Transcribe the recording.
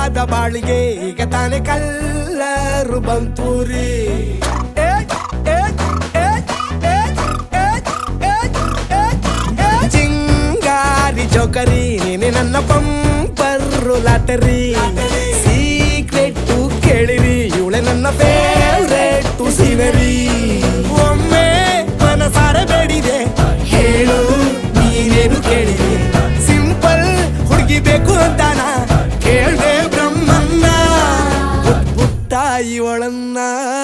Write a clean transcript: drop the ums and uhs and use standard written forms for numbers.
ಅಂದವಾದ ಬಾಳಿಗೆ ಈಗ ತಾನೆ ಕಲ್ಲರು ಬಂತೂರಿ ಚಿಂಗಾರಿ ಜೋಕರಿ ನೀನೆ ನನ್ನ